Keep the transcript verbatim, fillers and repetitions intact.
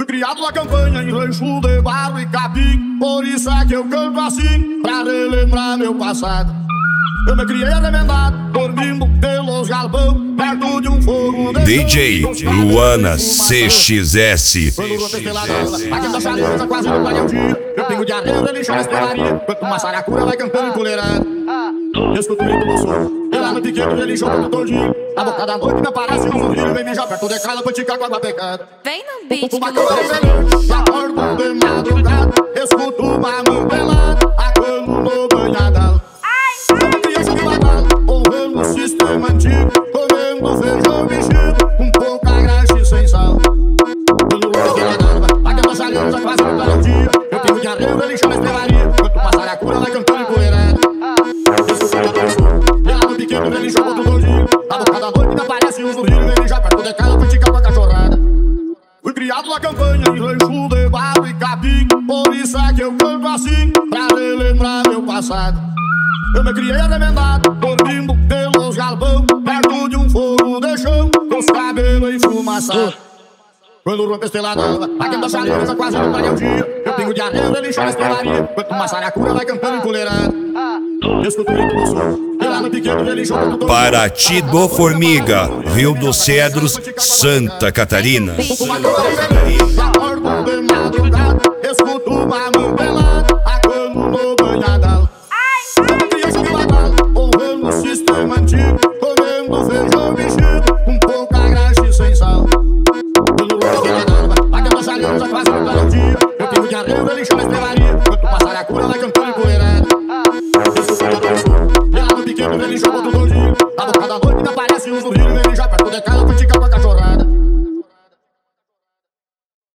criado na campanha em rancho de barro e capim. Por isso é que eu canto assim, pra relembrar meu passado. Eu me criei remendado, dormindo pelos galpão, perto de um fogo de D J Luana C X S. Quando o rosto estrelado, aqui da chaleza quase não vai ao dia. Eu tenho diarreia, religião na esperaria. Quanto uma saracura vai cantando encolherado. Escuto o ritmo do som, e lá no piquete religião todo todinho. Na boca da noite me aparece um zumbido, vem mijar perto de casa pra ticar com água pecada. Vem no beat que Uma eu cama feliz, acordo de madrugada, escuto uma mão pelada, acano no banhadal. Uma criança que vai mal, ouvindo o sistema antigo, comendo feijão mexido, com pouca graxa e sem sal. Quando o rosto estrelado, aquela saliência quase não vai ao dia. Eu tenho diarreia, religião na esperaria. Quanto uma saracura vai cantando encolherado. Ele jogou tudo todinho. Na boca da noite me aparece um zumbido, ele já perto de casa pra ticar com a cachorrada. Fui criado na campanha em rancho de barro e capim. Por isso é que eu canto assim, pra relembrar meu passado. Eu me criei remendado, dormindo pelos galpão, perto de um fogo de chão, com os cabelos enfumaçados. Quando o rompe estrelado, aqui da chaleza quase não vai ao dia. Eu tenho diarreia, religião na esperaria. Quanto uma saracura vai cantando encolherado. Escuto o ritmo do som, e lá no piquete religião todo todinho. Paraty do Formiga, Rio dos Cedros, Santa Catarina. Acordo de madrugada, escuto uma mão pelada, acano no banhadal. Uma criança que vai mal, ouvindo o sistema antigo, comendo feijão mexido, com pouca graxa e sem sal. Quando o rosto estrelado, aquela saliência quase não vai ao dia. Eu tenho diarreia, religião